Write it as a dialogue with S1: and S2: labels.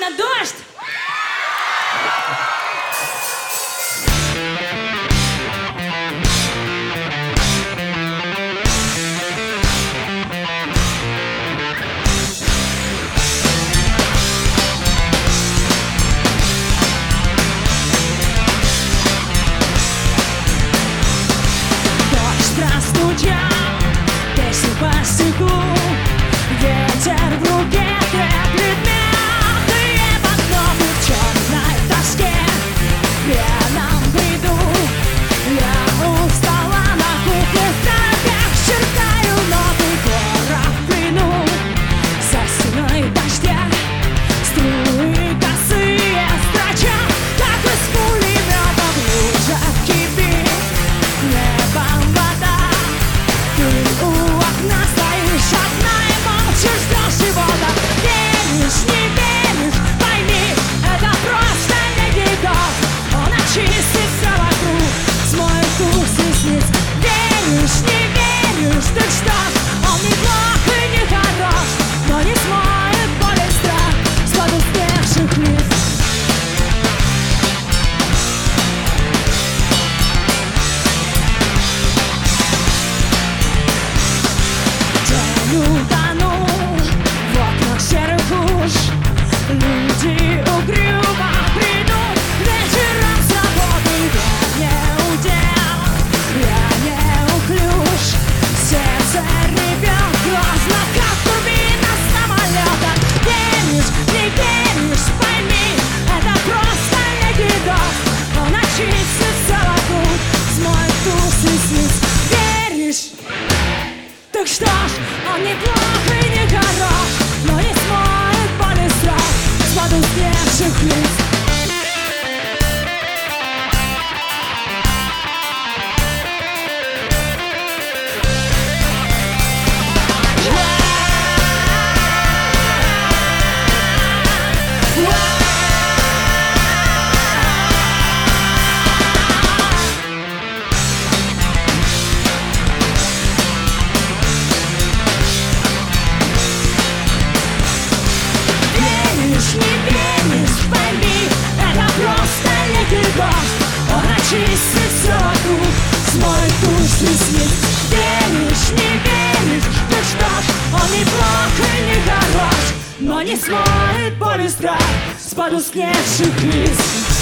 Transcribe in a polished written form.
S1: на дождь!
S2: Песни по стеклу, ветер в руке треплет мятые подковы в черной тоске. В пьяном бреду я устала на кухне в торопях, чертаю новый город в плену. За стеной дождя струи косые строчат, как из пулемета в лужах кипит небом вода. Ты у окна стоишь одна и молчишь, ждешь чего-то. Веришь, не веришь, пойми, это просто ледников. Он очистит все вокруг, смоет вкус и сниц. Веришь, не веришь, так что ж, он не плох и не хорош, но не смоет боль и страх с подуспевших лиц. Утону в окнах серых уж, люди угрюмо придут вечером с работы. Я не удел, я не уклюж, сердце ревет грозно, как турбина самолета. Веришь, не веришь, пойми, это просто ледников. Он очистит все вокруг, смоет вкус и сниц. Веришь? Так что ж, он не плох и не хорош, но не смоет боль и страх с подуспевших лиц. Не веришь, пойми, это просто ледников. Он очистит все вокруг, смоет вкус и сниц. Веришь, не веришь, так что ж, он не плох и не хорош, но не смоет боль и страх с подуспевших лиц.